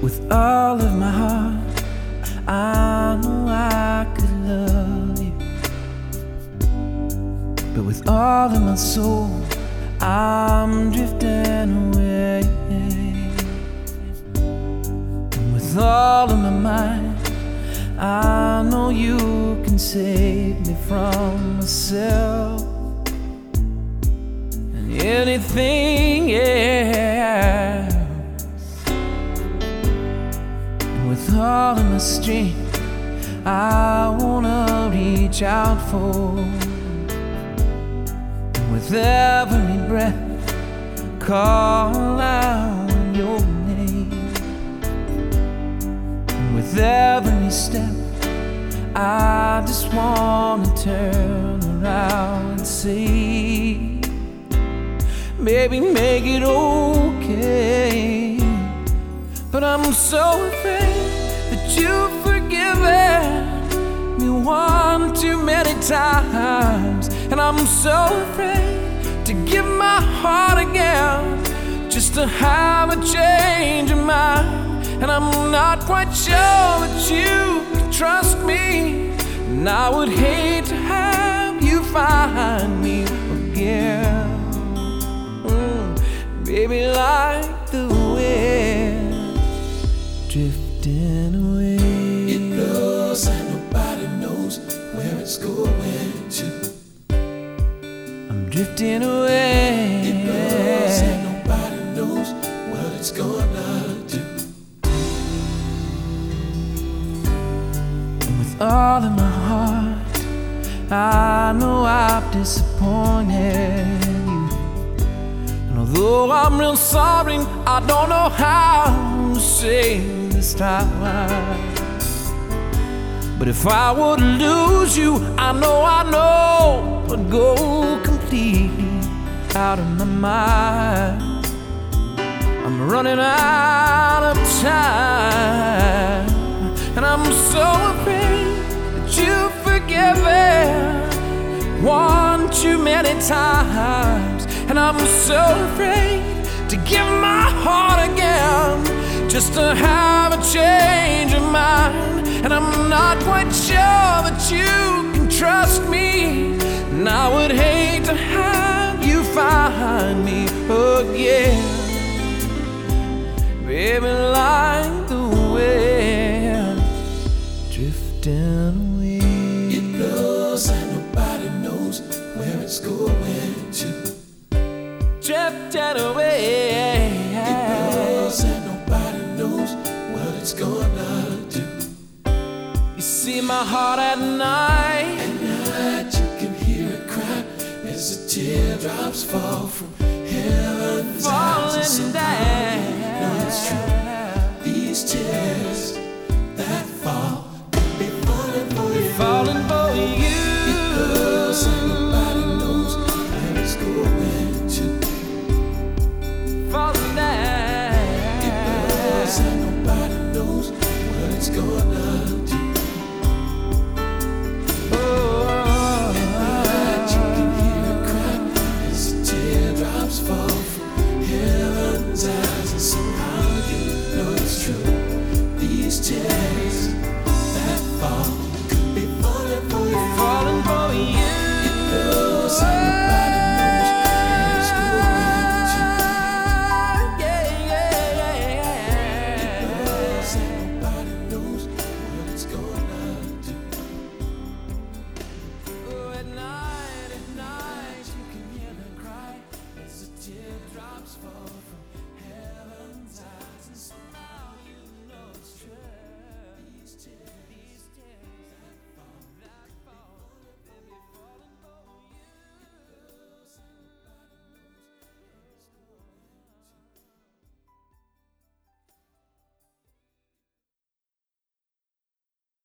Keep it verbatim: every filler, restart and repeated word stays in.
With all of my heart, I know I could love you, but with all of my soul, I'm drifting away. And with all of my mind, I know you can save me from myself and anything else. And with all of my strength, I wanna reach out for. And with every breath, call out your name. And with every step, I just wanna turn around and say, baby, make it okay. But I'm so afraid that you've forgiven me one too many times. And I'm so afraid to give my heart again, just to have a change of mind. And I'm not quite sure that you can trust me, and I would hate to have you find me again. mm, Baby, like the wind drifting away. It blows and nobody knows where it's going to. I'm drifting away. It blows and nobody knows what it's gonna do. All of my heart, I know I've disappointed you. And although I'm real sorry, I don't know how to say this time. But if I would lose you, I know, I know I'd go completely out of my mind. I'm running out of time, and I'm so afraid that you've forgiven one too many times. And I'm so afraid to give my heart again, just to have a change of mind. And I'm not quite sure that you can trust me, and I would hate to have you find me again. Baby, like the wind drifting away. It blows and nobody knows where it's going to. Drifting away. It blows and nobody knows what it's gonna do. You see my heart at night. At night you can hear it cry as the teardrops fall from